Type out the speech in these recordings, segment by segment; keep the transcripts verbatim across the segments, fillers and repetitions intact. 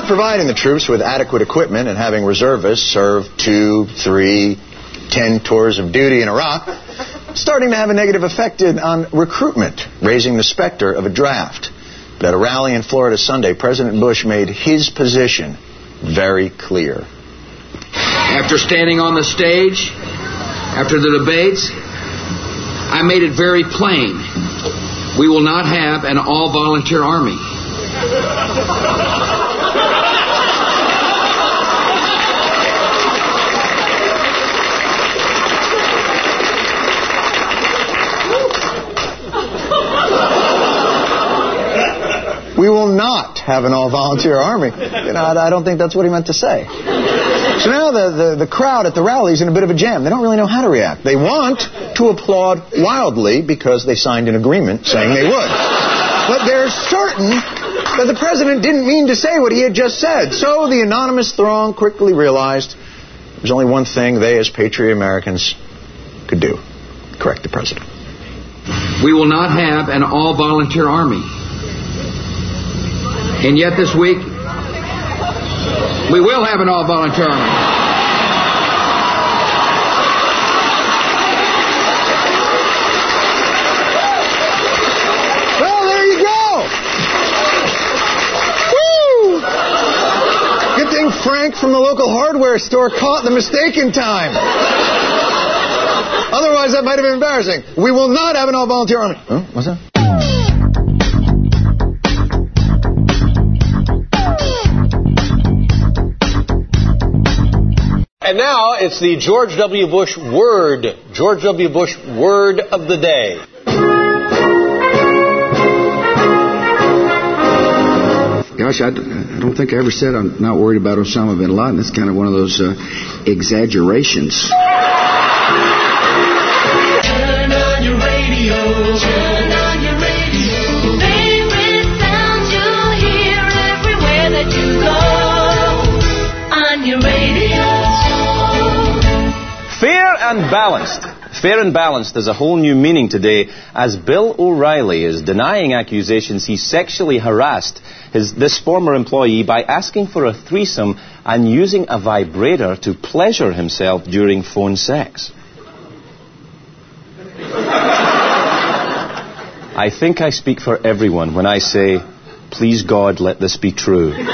providing the troops with adequate equipment and having reservists serve two, three, ten tours of duty in Iraq, starting to have a negative effect on recruitment, raising the specter of a draft. But at a rally in Florida Sunday, President Bush made his position very clear. After standing on the stage, after the debates, I made it very plain. We will not have an all-volunteer army. We will not have an all-volunteer army. You know, I don't think that's what he meant to say. So now the, the, the crowd at the rally is in a bit of a jam. They don't really know how to react. They want to applaud wildly because they signed an agreement saying they would. But they're certain that the president didn't mean to say what he had just said. So the anonymous throng quickly realized there's only one thing they as patriot Americans could do. Correct the president. We will not have an all-volunteer army. And yet this week, we will have an all-volunteer army. Well, there you go. Woo! Good thing Frank from the local hardware store caught the mistake in time. Otherwise, that might have been embarrassing. We will not have an all-volunteer army. Huh? What's that? And now it's the George W. Bush word. George W. Bush word of the day. Gosh, I don't think I ever said I'm not worried about Osama bin Laden. It's kind of one of those uh, exaggerations. Turn on your radio. Turn on your radio. Favorite sounds you'll hear everywhere that you go. On your radio. Fair and balanced. Fair and balanced has a whole new meaning today as Bill O'Reilly is denying accusations he sexually harassed his, this former employee by asking for a threesome and using a vibrator to pleasure himself during phone sex. I think I speak for everyone when I say, please God, let this be true. If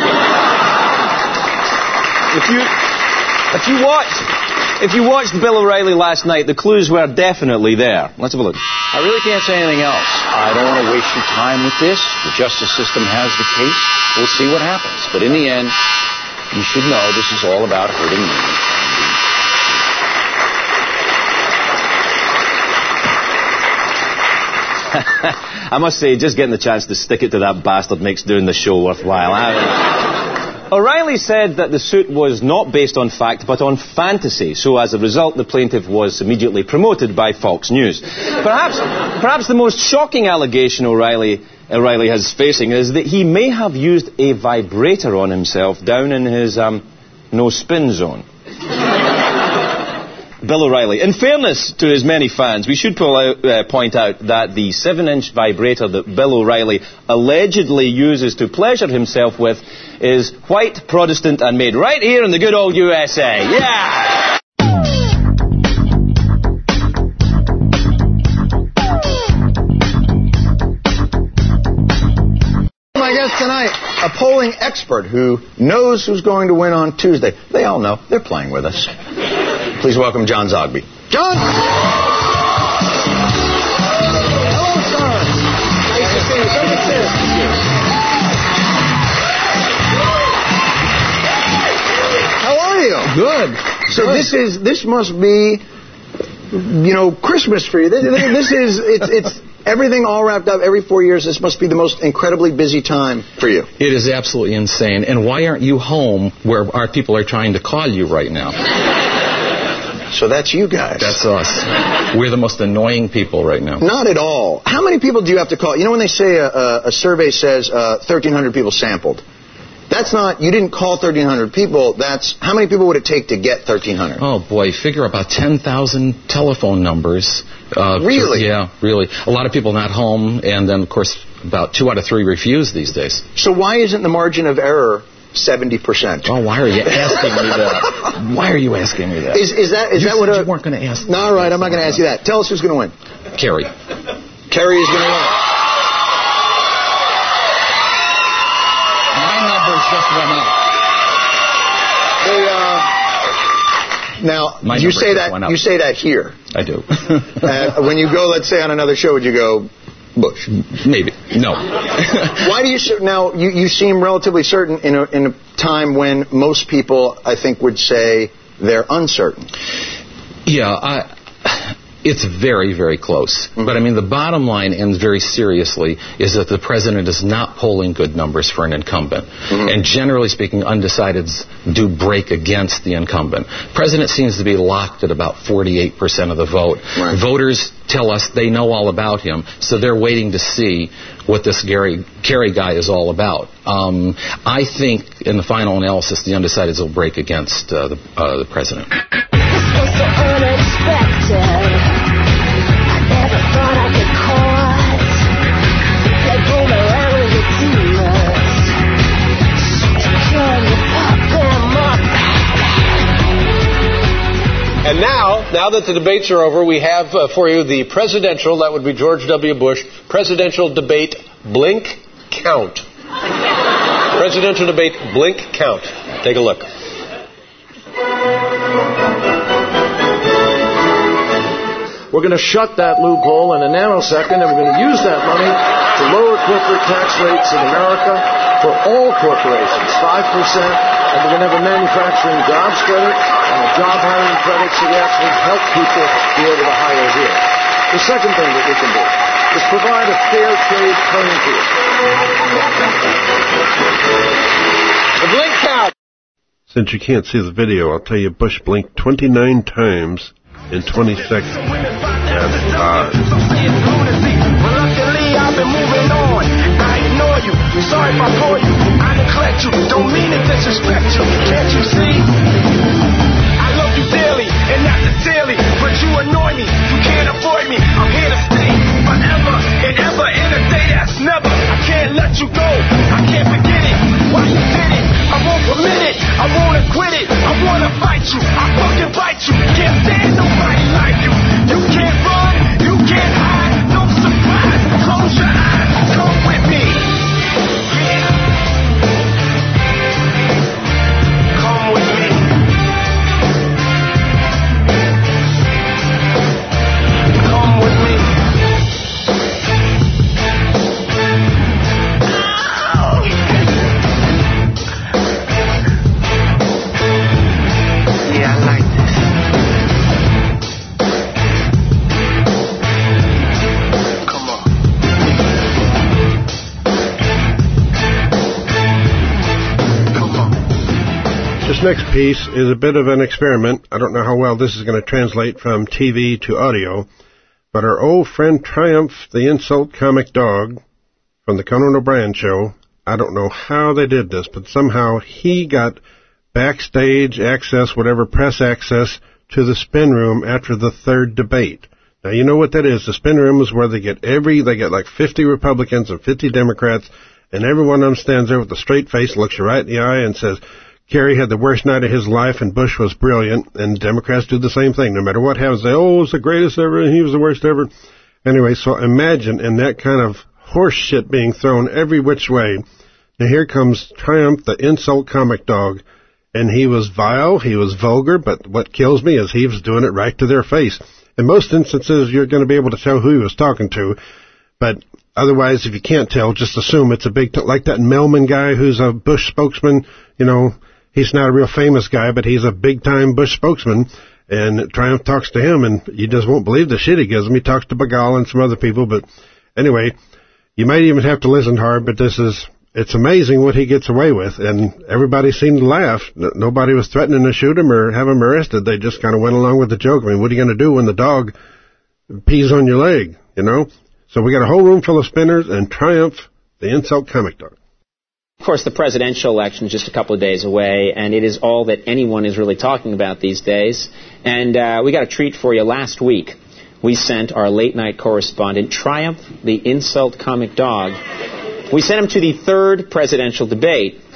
you, if you watch... If you watched Bill O'Reilly last night, the clues were definitely there. Let's have a look. I really can't say anything else. I don't want to waste your time with this. The justice system has the case. We'll see what happens. But in the end, you should know this is all about hurting me. I must say, just getting the chance to stick it to that bastard makes doing the show worthwhile. O'Reilly said that the suit was not based on fact, but on fantasy. So as a result, the plaintiff was immediately promoted by Fox News. Perhaps, perhaps the most shocking allegation O'Reilly, O'Reilly is facing is that he may have used a vibrator on himself down in his um, no-spin zone. Bill O'Reilly. In fairness to his many fans, we should pull out, uh, point out that the seven-inch vibrator that Bill O'Reilly allegedly uses to pleasure himself with is white, Protestant, and made right here in the good old U S A. Yeah! My guest tonight, a polling expert who knows who's going to win on Tuesday. They all know. They're playing with us. Please welcome John Zogby. John! Hello, sir. Nice to see you. Come and sit. How are you? Good. So Good. this is this must be, you know, Christmas for you. This, this is it's it's everything all wrapped up. Every four years, this must be the most incredibly busy time for you. It is absolutely insane. And why aren't you home where our people are trying to call you right now? So that's you guys. That's us. We're the most annoying people right now. Not at all. How many people do you have to call? You know when they say a, a, a survey says uh, thirteen hundred people sampled. That's not, you didn't call thirteen hundred people. That's, how many people would it take to get thirteen hundred? Oh, boy, figure about ten thousand telephone numbers. Uh, Really? To, yeah, really. A lot of people not home, and then, of course, about two out of three refuse these days. So why isn't the margin of error seventy percent. Oh, why are you asking me that? Why are you asking me that? Is, is that, is you that what said a... you weren't going to ask me. No, all right, I'm not going to ask you that. Tell us who's going to win. Kerry. Kerry is going to win. My numbers just went up. They, uh, now, My you say just went that up. you say that here. I do. uh, when you go, let's say, on another show, would you go, Bush? Maybe. No. Why do you... Now, you, you seem relatively certain in a, in a time when most people, I think, would say they're uncertain. Yeah, I... It's very, very close. Mm-hmm. But, I mean, the bottom line, and very seriously, is that the president is not polling good numbers for an incumbent. Mm-hmm. And generally speaking, undecideds do break against the incumbent. President seems to be locked at about forty-eight percent of the vote. Right. Voters tell us they know all about him, so they're waiting to see what this Gary Kerry guy is all about. Um, I think, in the final analysis, the undecideds will break against uh, the, uh, the president. This was so unexpected. I never thought I'd get caught. They came around with the demons. Can you pop them up? And now, now that the debates are over, we have uh, for you the presidential, that would be George W. Bush, presidential debate blink count. Presidential debate blink count. Take a look. We're going to shut that loophole in a nanosecond, and we're going to use that money to lower corporate tax rates in America for all corporations, five percent, and we're going to have a manufacturing jobs credit and a job hiring credit so we actually help people be able to hire here. The second thing that we can do is provide a fair trade playing field. The blink count. Since you can't see the video, I'll tell you Bush blinked twenty-nine times in twenty seconds. That's hard. Reluctantly, I've been moving on. I ignore you. Sorry if I bore you. I neglect you. Don't mean to disrespect you. Can't you see? I love you dearly and not sincerely, but you annoy me. You can't avoid me. I'm here to stay forever and ever in a day that's never. I can't let you go. I can't forget it. Why you did it? I won't permit it. I won't acquit it. I wanna fight you. I fucking bite you. Can't stand nobody like you. You can't run. You can't hide. No surprise. Close your eyes. Come with me. Yeah. Come with me. Come with me. Yeah, I like this. Come on. Come on. This next piece is a bit of an experiment. I don't know how well this is going to translate from T V to audio, but our old friend Triumph, the insult comic dog from the Conan O'Brien show, I don't know how they did this, but somehow he got backstage access, whatever, press access to the spin room after the third debate. Now, you know what that is. The spin room is where they get every, they get like fifty Republicans and fifty Democrats, and every one of them stands there with a straight face, looks you right in the eye, and says, Kerry had the worst night of his life, and Bush was brilliant, and Democrats do the same thing. No matter what happens, they, oh, it was the greatest ever, and he was the worst ever. Anyway, so imagine in that kind of horse shit being thrown every which way. Now, here comes Triumph, the insult comic dog, and he was vile, he was vulgar, but what kills me is he was doing it right to their face. In most instances, you're going to be able to tell who he was talking to, but otherwise, if you can't tell, just assume it's a big, t- like that Melman guy who's a Bush spokesman. You know, he's not a real famous guy, but he's a big-time Bush spokesman, and Triumph talks to him, and you just won't believe the shit he gives him. He talks to Bagal and some other people, but anyway, you might even have to listen hard, but this is, it's amazing what he gets away with, and everybody seemed to laugh. Nobody was threatening to shoot him or have him arrested. They just kind of went along with the joke. I mean, what are you going to do when the dog pees on your leg, you know? So we got a whole room full of spinners and Triumph, the insult comic dog. Of course, the presidential election is just a couple of days away, and it is all that anyone is really talking about these days. And uh, we got a treat for you. Last week, we sent our late-night correspondent, Triumph, the insult comic dog, we sent him to the third presidential debate.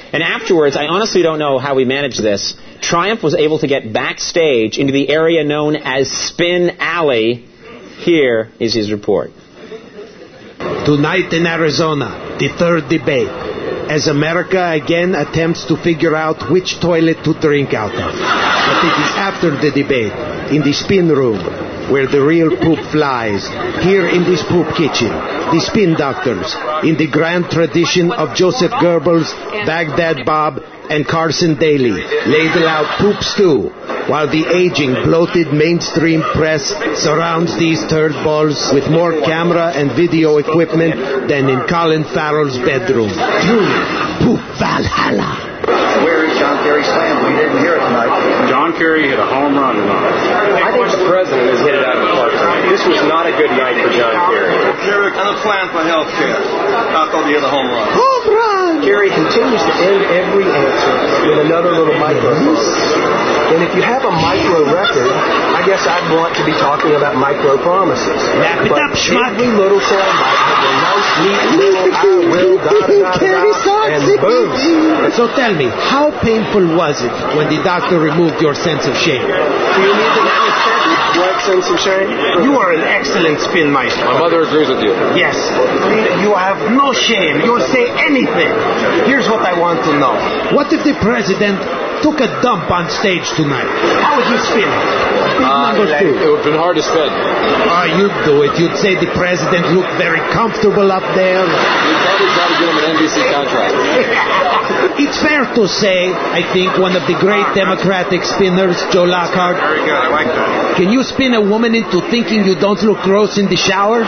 And afterwards, I honestly don't know how we managed this. Triumph was able to get backstage into the area known as Spin Alley. Here is his report. Tonight in Arizona, the third debate, as America again attempts to figure out which toilet to drink out of. But it is after the debate, in the spin room, where the real poop flies, here in this poop kitchen, the spin doctors, in the grand tradition of Joseph Goebbels, Baghdad Bob, and Carson Daly, ladle out poop stew, while the aging, bloated mainstream press surrounds these turd balls with more camera and video equipment than in Colin Farrell's bedroom. Truly, poop Valhalla. Where is John Kerry slammed? We didn't hear it tonight. John Kerry hit a home run tonight. I think the president has hit it out of the park tonight. This was not a good night for John Kerry. Kerry on a plan for health care. I thought he hit a home run. Home run! Kerry continues to end every answer with another little microphone. And if you have a micro record, I guess I'd want to be talking about micro promises. Wrap it up, schmuck. Every little sound bite has a nice, neat little I will, da da da da, and boom. So tell me, how painful was it when the doctor removed your sense of shame? Do you need an anesthetic? What sense of shame? You are an excellent spin maestro. My mother agrees with you. Yes. You have no shame. You'll say anything. Here's what I want to know. What if the president took a dump on stage tonight? How would you spin it? Big Uh, number two. it would have been hard to spin. Oh, you'd do it. You'd say the president looked very comfortable up there. We'd probably try to get him an N B C contract. It's fair to say, I think, one of the great Democratic spinners, Joe Lockhart. Very good. I like that. Can you spin a woman into thinking you don't look gross in the shower?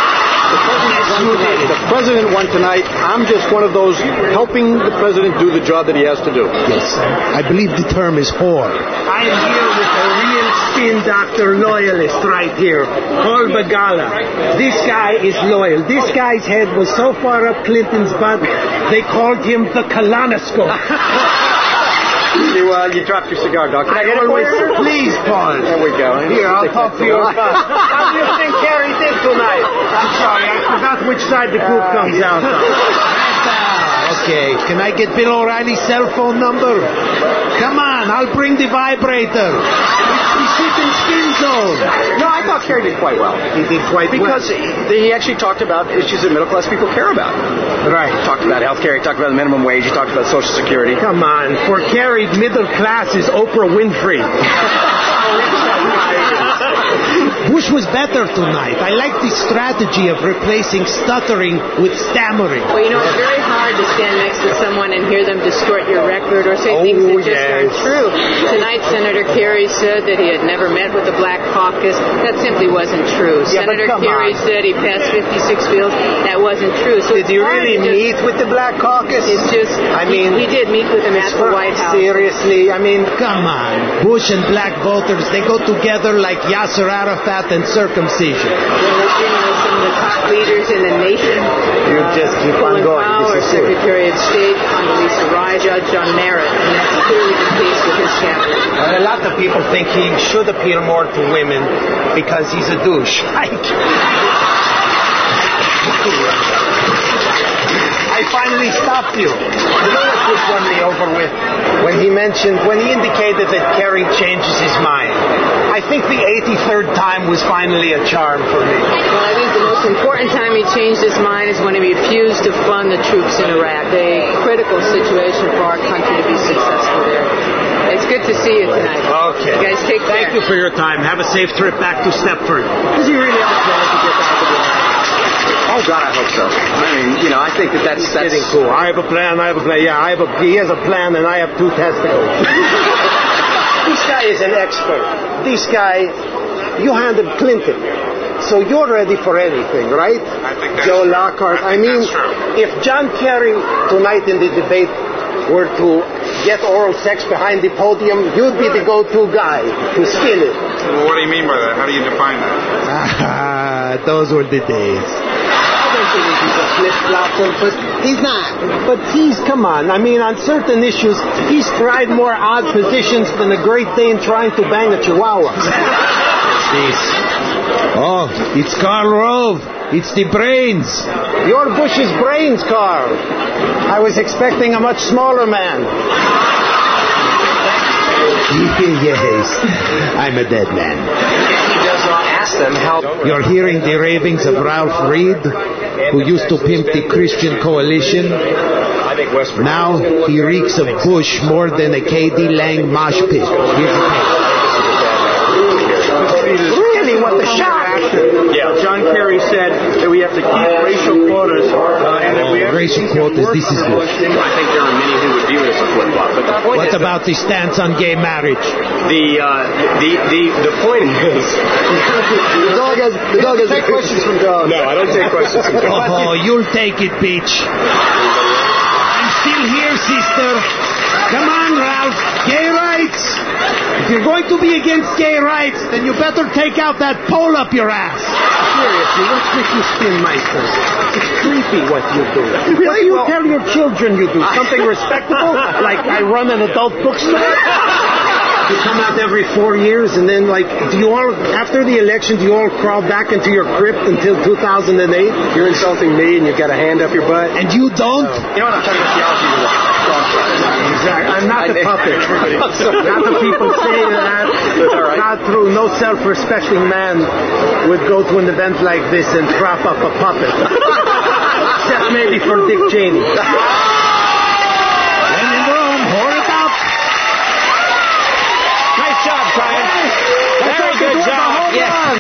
The president won tonight. I'm just one of those helping the president do the job that he has to do. Yes, I believe the term is whore. I am here with a real spin doctor loyalist right here, Paul Begala. This guy is loyal. This guy's head was so far up Clinton's butt, they called him the colonoscope. You, uh, you dropped your cigar, Doc. Can I, I get it for you? Please, Paul. There we go. Here, I'll talk to you about. How do you think Kerry did tonight? I'm sorry, I forgot which side the poop comes out on. Okay, can I get Bill O'Reilly's cell phone number? Come on, I'll bring the vibrator. We sit in spin zone. No, I thought Kerry did quite well. He did quite because well. Because he, he actually talked about issues that middle-class people care about. Right. He talked about health care, he talked about the minimum wage, he talked about Social Security. Come on, for Kerry, middle class is Oprah Winfrey. Bush was better tonight. I like the strategy of replacing stuttering with stammering. Well, you know, it's very hard to stand next to someone and hear them distort your record or say oh, things that just yes. aren't true. Tonight, Senator Kerry said that he had never met with the Black Caucus. That simply wasn't true. Yeah, Senator Kerry on. said he passed fifty-six bills. That wasn't true. So did you really just, meet with the Black Caucus? It's just, I mean, we, we did meet with them at the White House. Seriously, I mean, come on. Bush and black voters, they go together like Yasser Arafat and circumcision. Well, as you know, some of the top leaders in the nation. You just keep on going. Powell, Secretary of State Condoleezza Rice, judge on merit, and that's clearly the case with his cabinet. Well, a lot of people think he should appeal more to women because he's a douche. I finally stopped you. You know what this won me over with? When he mentioned, when he indicated that Kerry changes his mind. I think the eighty-third time was finally a charm for me. Well, I think the most important time he changed his mind is when he refused to fund the troops in Iraq. A critical situation for our country to be successful there. It's good to see you tonight. Okay. You guys take care. Thank you for your time. Have a safe trip back to Stepford. Does he really have a plan to get back to the Oh, God, I hope so. I mean, you know, I think that that's... He's that's getting cool. I have a plan, I have a plan. Yeah, I have a, he has a plan, and I have two testicles. This guy is an expert. This guy, you handled Clinton. So you're ready for anything, right? I think that's Joe true. Lockhart. I, I mean, true. if John Kerry tonight in the debate were to get oral sex behind the podium, you'd be the go-to guy to spin it. Well, what do you mean by that? How do you define that? Ah, those were the days. I don't think he's a flip-flopper, but he's not. But he's, come on, I mean, on certain issues, he's tried more odd positions than a Great Dane trying to bang a Chihuahua. Jeez. Oh, it's Karl Rove. It's the brains. You're Bush's brains, Carl. I was expecting a much smaller man. Yes, I'm a dead man. He does not ask them how... You're hearing the ravings of Ralph Reed, who used to pimp the Christian Coalition. Now he reeks of Bush more than a K D Lang mosh pit. Here's the tape. Really, what the shock? Yeah, John Kerry said that we have to keep racial quotas, uh, and that we have racial to quotas, this is good. I think there are many who would view it as a flip-flop. But the point What is about the stance on gay marriage? The uh, the the the point is The dog has... The dog has take questions from dogs. no, I don't take questions from dogs. Oh, you'll take it, bitch. I'm still here, sister. Come on, Ralph. Gay rights. If you're going to be against gay rights, then you better take out that pole up your ass. Seriously, what's with you spin Meister? It's creepy what you do. What do you tell your children you do? Something respectable? Like I run an adult bookstore? You come out every four years and then, like, do you all, after the election, do you all crawl back into your crypt until two thousand eight? You're insulting me and you've got a hand up your butt. And you don't? You know what I'm talking about? Theology. Exactly. I'm not the puppet. Not the people say that. Right. Not true. No self-respecting man would go to an event like this and prop up a puppet. Except maybe for Dick Cheney. When in Rome, whore it up. Nice job, Brian. Very good job. Yes.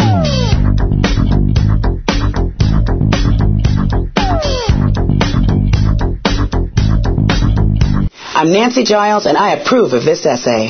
I'm Nancy Giles, and I approve of this essay.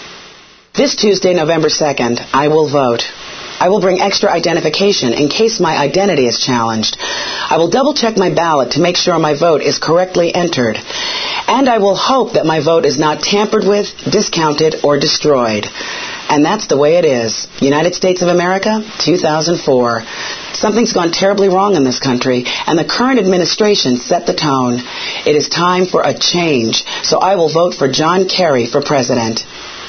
This Tuesday, November second, I will vote. I will bring extra identification in case my identity is challenged. I will double-check my ballot to make sure my vote is correctly entered. And I will hope that my vote is not tampered with, discounted, or destroyed. And that's the way it is. United States of America, two thousand four. Something's gone terribly wrong in this country, and the current administration set the tone. It is time for a change, so I will vote for John Kerry for president.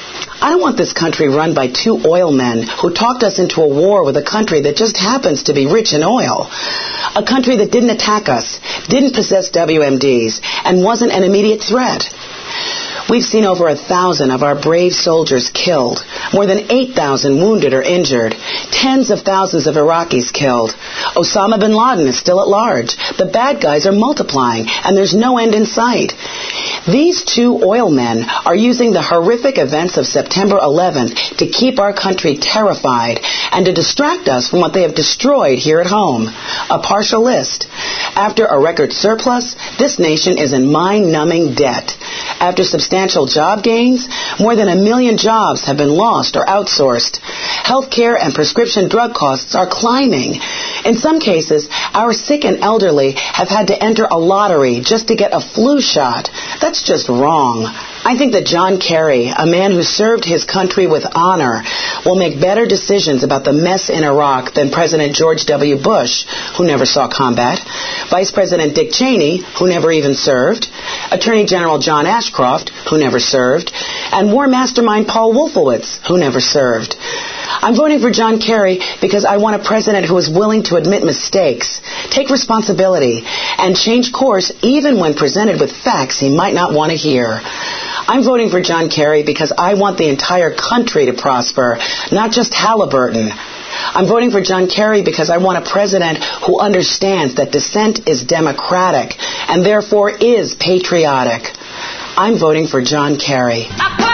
I don't want this country run by two oil men who talked us into a war with a country that just happens to be rich in oil. A country that didn't attack us, didn't possess W M Ds, and wasn't an immediate threat. We've seen over a thousand of our brave soldiers killed, more than eight thousand wounded or injured, tens of thousands of Iraqis killed. Osama bin Laden is still at large. The bad guys are multiplying, and there's no end in sight. These two oil men are using the horrific events of September eleventh to keep our country terrified and to distract us from what they have destroyed here at home. A partial list. After a record surplus, this nation is in mind-numbing debt. After substantial job gains, more than a million jobs have been lost or outsourced. Healthcare and prescription drug costs are climbing. In some cases, our sick and elderly have had to enter a lottery just to get a flu shot. That's just wrong. I think that John Kerry, a man who served his country with honor, will make better decisions about the mess in Iraq than President George W. Bush, who never saw combat, Vice President Dick Cheney, who never even served, Attorney General John Ashcroft, who never served, and War Mastermind Paul Wolfowitz, who never served. I'm voting for John Kerry because I want a president who is willing to admit mistakes, take responsibility, and change course even when presented with facts he might not want to hear. I'm voting for John Kerry because I want the entire country to prosper, not just Halliburton. I'm voting for John Kerry because I want a president who understands that dissent is democratic and therefore is patriotic. I'm voting for John Kerry.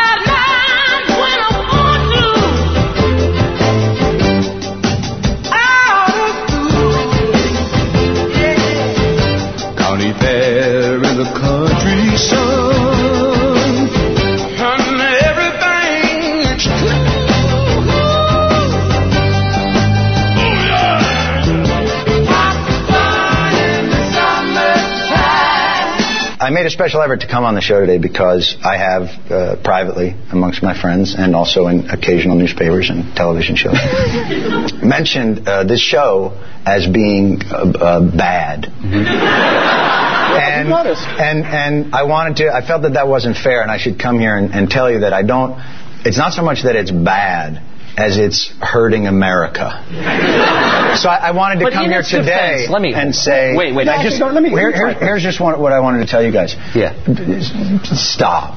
County fair in the country sun. Hunting everything that you could. I made a special effort to come on the show today because I have uh, privately, amongst my friends, and also in occasional newspapers and television shows, mentioned uh, this show as being uh, uh, bad. Mm-hmm. And, and and I wanted to, I felt that that wasn't fair, and I should come here and, and tell you that I don't, it's not so much that it's bad, as it's hurting America. So I, I wanted to but come here today let me, and say... Wait, wait. I No, just, no, let me, here, here, here's just one, what I wanted to tell you guys. Yeah. Stop.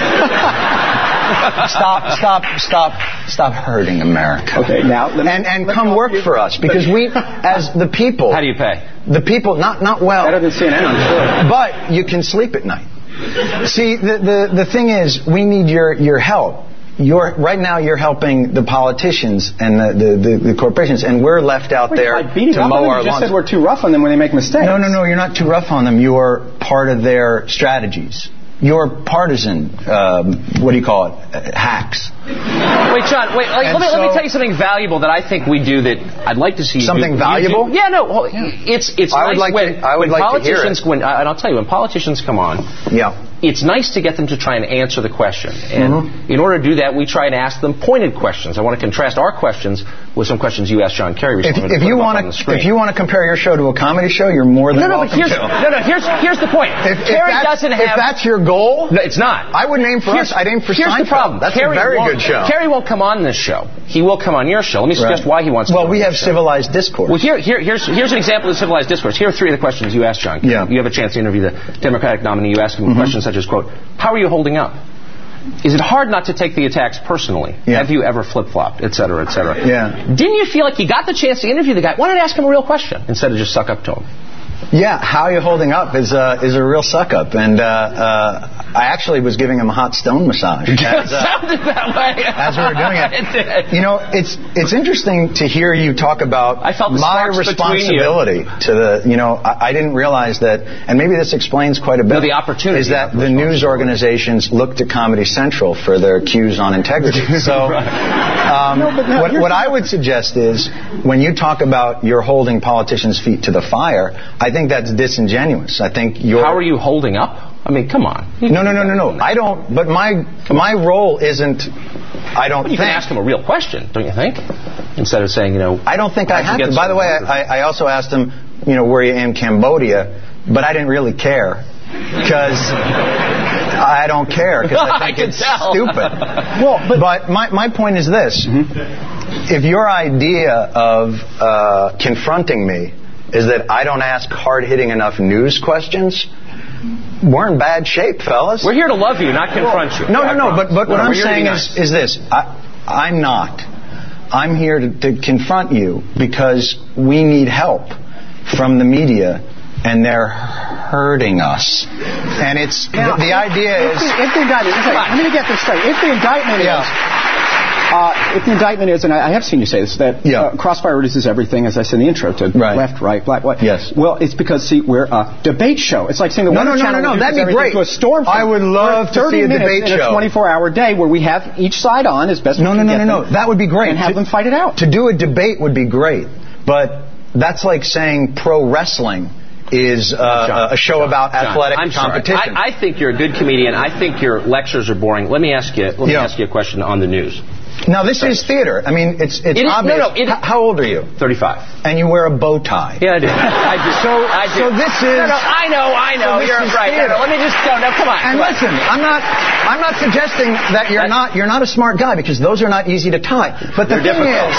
Stop, stop, stop, stop hurting America. Okay, now... Me, and and come work you. for us, because we, as the people... How do you pay? The people, not not well. Better than C N N, I'm sure. But you can sleep at night. See, the, the, the thing is, we need your, your help. You're, right now you're helping the politicians and the, the, the, the corporations, and we're left out Wait, there to mow our lawns. You just said we're too rough on them when they make mistakes. No, no, no, you're not too rough on them. You're part of their strategies. You're partisan, um, what do you call it, uh, hacks. Wait, John, wait, like, let, me, so, let me tell you something valuable that I think we do that I'd like to see you Something do. valuable? You do. Yeah, no, it's, it's I nice would like when, to, I would when like politicians, to hear it. When, uh, and I'll tell you, when politicians come on, yeah. it's nice to get them to try and answer the question. And mm-hmm. in order to do that, we try and ask them pointed questions. I want to contrast our questions with some questions you asked John Kerry recently. If, if you want to, if you want to compare your show to a comedy show, you're more than no, no, welcome but here's, to. No, no, here's, here's the point. If, Kerry if doesn't have... If that's your goal... No, it's not. I would aim for here's, us. I'd aim for Here's Seinfeld. the problem. That's Kerry a very good show. Kerry won't come on this show. He will come on your show. Let me suggest right. why he wants to Well, come we on have civilized discourse. Well, here, here, here's, here's an example of civilized discourse. Here are three of the questions you asked John. Yeah. You have a chance to interview the Democratic nominee. You ask him mm-hmm. questions such as, quote, how are you holding up? Is it hard not to take the attacks personally? Yeah. Have you ever flip-flopped, et cetera, et cetera? Yeah. Didn't you feel like you got the chance to interview the guy? Why not ask him a real question instead of just suck up to him? Yeah, how you holding up is a, is a real suck-up. And uh, uh, I actually was giving him a hot stone massage. As, uh, it sounded that way. As we were doing it. It did. You know, it's it's interesting to hear you talk about I felt the my sparks responsibility to the, you know, I, I didn't realize that, and maybe this explains quite a bit. No, the opportunity. Is that the news organizations looked to Comedy Central for their cues on integrity. So um, no, no, what, what I would suggest is, when you talk about you're holding politicians' feet to the fire, I think that's disingenuous. I think you're... How are you holding up? I mean, come on. No, no, no, no, no. I don't... But my my role isn't... I don't well, you think... can ask him a real question, don't you think? Instead of saying, you know... I don't think I have to. By the way, I, I also asked him, you know, were you in Cambodia? But I didn't really care. Because... I don't care, because I think I it's tell. stupid. Well, but, but my, my point is this. Mm-hmm. If your idea of uh, confronting me is that I don't ask hard-hitting enough news questions, we're in bad shape, fellas. We're here to love you, not confront you. No, no, no, but, but what no, I'm we're saying nice. is, is this. I, I'm not. I'm here to, to confront you because we need help from the media, and they're hurting us. And it's now, the, the idea if is... The, if the indictment... Okay, let me get this straight. If the indictment yeah. is... Uh, if the indictment is, and I have seen you say this, that yeah. uh, Crossfire reduces everything, as I said in the intro, to right. left, right, black, white. Yes. Well, it's because, see, we're a debate show. It's like saying the no, Weather no, no, Channel no, no, that'd be great. To a storm I would love to see a debate in show. a twenty-four hour day where we have each side on as best no, we no, can no, get no, no, them. no. That would be great. And have to, them fight it out. To do a debate would be great. But that's like saying pro wrestling is uh, John, a show John, about John, athletic I'm competition. Sorry. I, I think you're a good comedian. I think your lectures are boring. Let me ask you. Let me yeah. ask you a question on the news. Now, this is theater. I mean, it's it's it is, obvious. No, no, it, How old are you? thirty-five. And you wear a bow tie. Yeah, I do. I do. So, I do. so this is... No, no, I know, I know. So you're right. No, no, let me just go. No, come on. And come listen, on. I'm not I'm not suggesting that you're not you're not a smart guy, because those are not easy to tie. But the They're thing difficult. is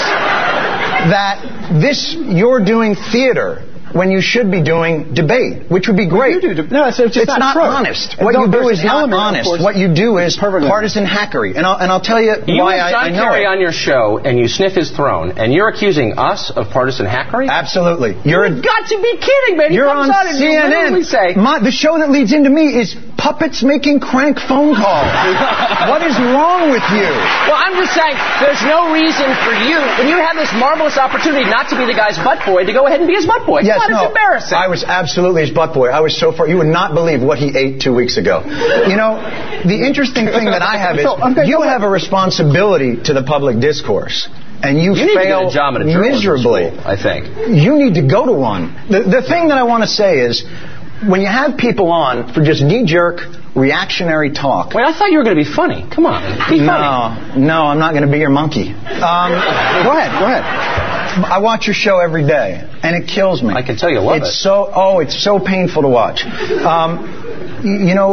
that this you're doing theater when you should be doing debate, which would be great. You do, no, it's, it's, it's not, not true. honest. And what you do is not element, honest. Course, what you do is perfectly partisan hackery. And I'll, and I'll tell you, you why have John I, I know Kerry it. on your show, and you sniff his throne, and you're accusing us of partisan hackery? Absolutely. You're You've got to be kidding, man. You're he comes on out and C N N. You say, My, the show that leads into me is puppets making crank phone calls. What is wrong with you? Well, I'm just saying, there's no reason for you, when you have this marvelous opportunity not to be the guy's butt boy, to go ahead and be his butt boy. Yes, Come on, no, it's embarrassing. I was absolutely his butt boy. I was so far. You would not believe what he ate two weeks ago. You know, the interesting thing that I have is you have a responsibility to the public discourse. And you, you fail need to get a job at a miserably. School, I think. You need to go to one. The, the thing that I want to say is, when you have people on for just knee-jerk, reactionary talk... Wait, I thought you were going to be funny. Come on, be funny. No, no, I'm not going to be your monkey. Um, go ahead, go ahead. I watch your show every day, and it kills me. I can tell you love it's it. So, oh, it's so painful to watch. Um, you know,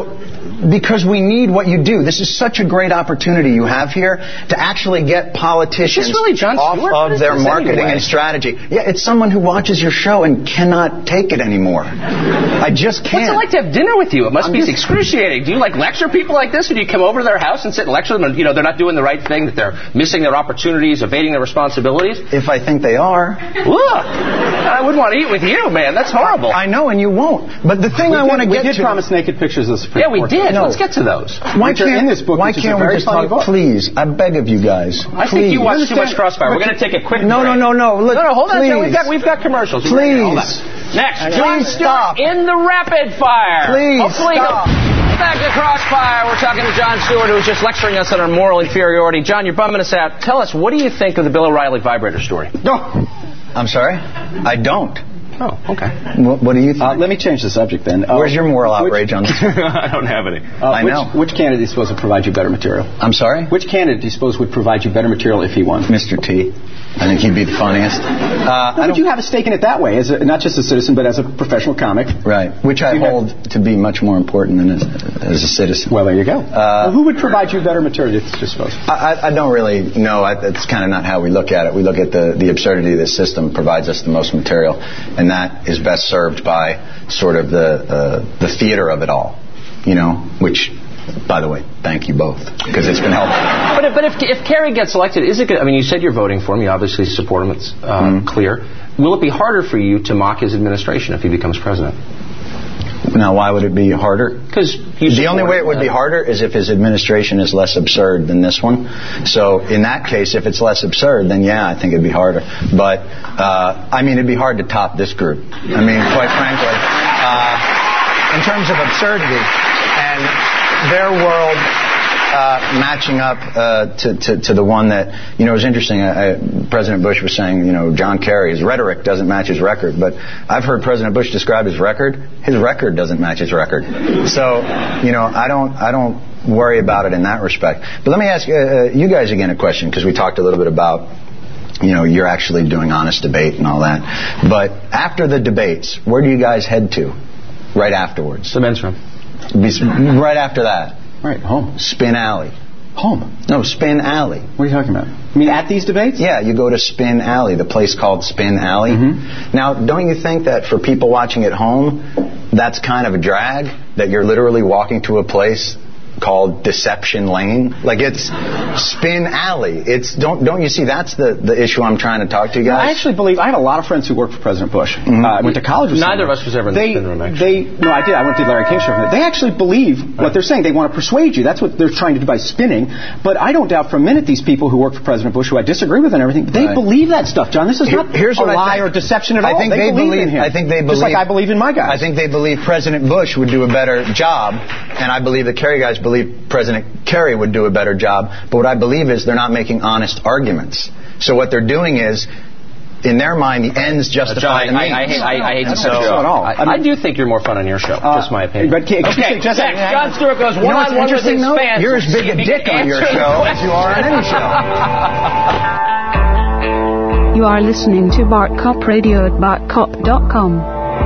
because we need what you do. This is such a great opportunity you have here to actually get politicians really Jon off Stewart? of their marketing anyway? and strategy. Yeah, it's someone who watches your show and cannot take it anymore. I just can't. What's it like to have dinner with you? It must I'm be just- excruciating. Do you like lecture people like this, or do you come over to their house and sit and lecture them? And, you know, they're not doing the right thing, that they're missing their opportunities, evading their responsibilities. If I think they are. Ugh. I wouldn't want to eat with you, man. That's horrible. I know, and you won't. But the thing We I did- want to we get did to... promise naked pictures of the Supreme Yeah, we Court. did. No. Let's get to those. Why Which are can't, in this book, why which is a can't we very just funny talk? book. Please, I beg of you guys. I please. think you watch too much Crossfire. We're going to take a quick No, break. no, no, no. Look, no, no, hold on, please. Joe. We've got, we've got commercials. Please. Hold on. Next, Please Jon Stewart stop. in the rapid fire. Please Hopefully stop. he'll- Back to Crossfire. We're talking to Jon Stewart, who was just lecturing us on our moral inferiority. John, you're bumming us out. Tell us, what do you think of the Bill O'Reilly vibrator story? No. I'm sorry? I don't. Oh, okay. What, what do you think? Uh, let me change the subject then. Uh, Where's your moral outrage on this? I don't have any. Uh, I which, know. Which candidate do you suppose would provide you better material? I'm sorry? Which candidate do you suppose would provide you better material if he won? Mister T. I think he'd be the funniest. Uh, No, I but don't, you have a stake in it that way, as a, not just a citizen, but as a professional comic. right. Which I You have- hold to be much more important than as, as a citizen. Well, there you go. Uh, well, who would provide you better material, do you suppose? I, I don't really know. I, that's kind of not how we look at it. We look at the, the absurdity of the system provides us the most material, and that is best served by sort of the uh, the theater of it all, you know, which, by the way, thank you both, because it's been helpful. But, if- but if, if Kerry gets elected, is it good? I mean, you said you're voting for him. You obviously support him. It's uh, Mm-hmm. clear. Will it be harder for you to mock his administration if he becomes president? Now, why would it be harder? Because the only way it would be harder is if his administration is less absurd than this one. So in that case, if it's less absurd, then yeah, I think it'd be harder. But uh, I mean, it'd be hard to top this group. I mean, quite frankly, uh, in terms of absurdity and their world uh, matching up uh, to, to to the one that, you know, it was interesting. I, I, President Bush was saying, you know, John Kerry, his rhetoric doesn't match his record. But I've heard President Bush describe his record. His record doesn't match his record. So, you know, I don't I don't worry about it in that respect. But let me ask uh, you guys again a question, because we talked a little bit about, you know, you're actually doing honest debate and all that. But after the debates, where do you guys head to right afterwards? The men's room. Be- right after that. Right, home. Spin Alley. Home? No, Spin Alley. What are you talking about? I mean, at these debates? Yeah, you go to Spin Alley, the place called Spin Alley. Mm-hmm. Now, don't you think that for people watching at home, that's kind of a drag, that you're literally walking to a place called Deception Lane? Like, it's Spin Alley. It's don't don't you see that's the, the issue I'm trying to talk to you guys? I actually believe I have a lot of friends who work for President Bush. Mm-hmm. uh, I went to college with Neither someone. of us was ever in they, the spin room, actually. They, no, I did. I went to Larry King show. They actually believe what they're saying. They want to persuade you. That's what they're trying to do by spinning. But I don't doubt for a minute these people who work for President Bush, who I disagree with and everything, they Right. believe that stuff, John. This is Here- not here's a what I lie think. or deception at I all. think they, they believe, in him. I think they believe. Just like I believe in my guys. I think they believe President Bush would do a better job, and I believe the Kerry guys believe President Kerry would do a better job. But what I believe is they're not making honest arguments. So what they're doing is, in their mind, the ends justify John, the I, means. I, hate, I, I hate I to don't think so at all. I, I mean- I do think you're more fun on your show. Uh, just my opinion. but can- okay, just- next, Jon Stewart goes You know what's one-on-one with interesting, his though? fans. You're as big a dick on your Answer the show as you are on any show. You are listening to Bart Cop Radio at bart cop dot com.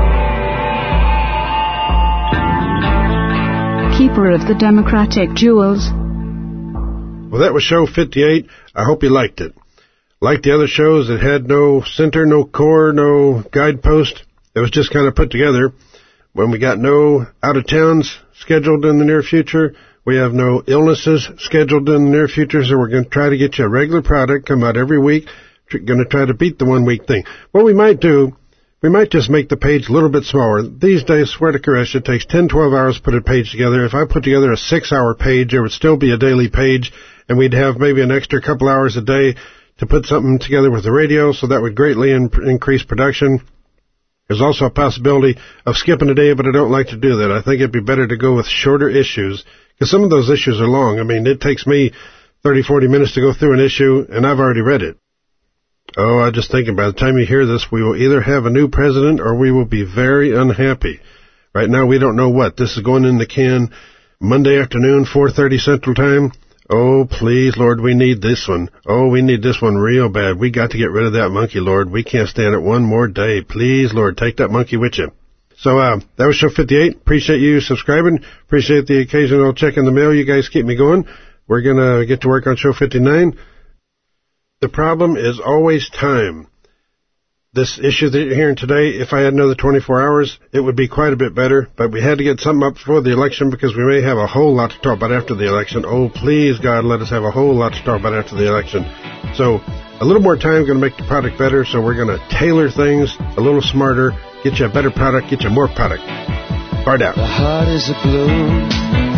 Keeper of the Democratic Jewels. Well, that was show fifty-eight. I hope you liked it. Like the other shows, it had no center, no core, no guidepost. It was just kind of put together. When we got no out-of-towns scheduled in the near future, we have no illnesses scheduled in the near future, so we're going to try to get you a regular product, come out every week. We're going to try to beat the one-week thing. What we might do, we might just make the page a little bit smaller. These days, swear to Koresh, it takes ten, twelve hours to put a page together. If I put together a six-hour page, there would still be a daily page, and we'd have maybe an extra couple hours a day to put something together with the radio, so that would greatly in- increase production. There's also a possibility of skipping a day, but I don't like to do that. I think it'd be better to go with shorter issues, because some of those issues are long. I mean, it takes me thirty, forty minutes to go through an issue, and I've already read it. Oh, I just thinking by the time you hear this, we will either have a new president or we will be very unhappy. Right now, we don't know what. This is going in the can Monday afternoon, four thirty Central Time. Oh, please, Lord, we need this one. Oh, we need this one real bad. We got to get rid of that monkey, Lord. We can't stand it one more day. Please, Lord, take that monkey with you. So uh, that was show fifty-eight. Appreciate you subscribing. Appreciate the occasional check in the mail. You guys keep me going. We're going to get to work on show fifty-nine. The problem is always time. This issue that you're hearing today, if I had another twenty-four hours, it would be quite a bit better. But we had to get something up before the election because we may have a whole lot to talk about after the election. Oh, please, God, let us have a whole lot to talk about after the election. So a little more time is going to make the product better. So we're going to tailor things a little smarter, get you a better product, get you more product. Bart out. The heart is a balloon,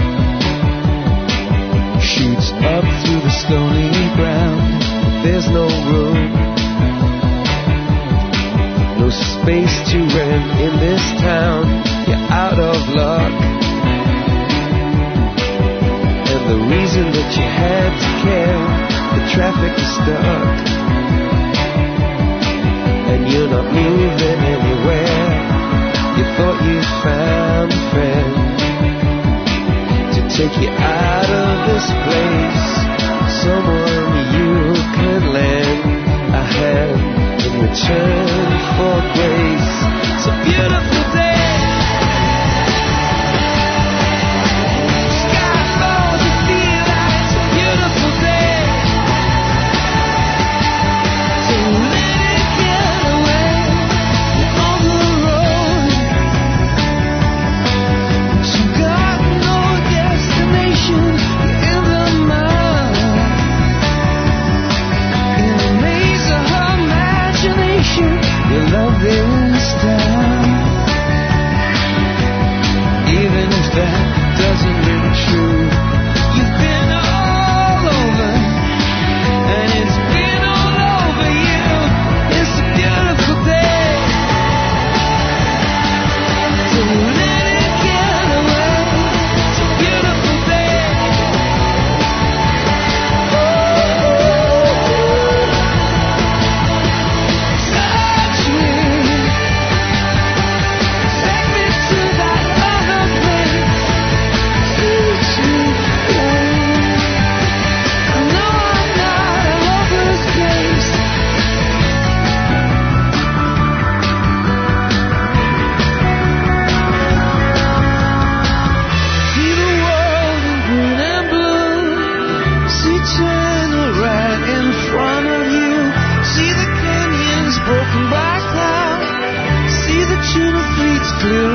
shoots up through the stony ground. There's no room, no space to rent in this town. You're out of luck, and the reason that you had to care, the traffic is stuck, and you're not moving anywhere. You thought you found a friend to take you out of this place, someone you can lend a hand in return for grace. It's a beautiful day. Sky falls, you feel like it's a beautiful day. So let it get away. You're on the road. You got no destination. You're in the mud. In the maze of her imagination. Your love is down. Even if that doesn't ring true, you've been all over, and it's been all over you. It's a beautiful day. So let it get away. It's a beautiful day. Touch me. Take me to that other place. Teach me, babe. I know I'm not a hopeless case. See the world in green and blue. See China right in front of you. See the canyons broken by cloud. See the tuna fleets clear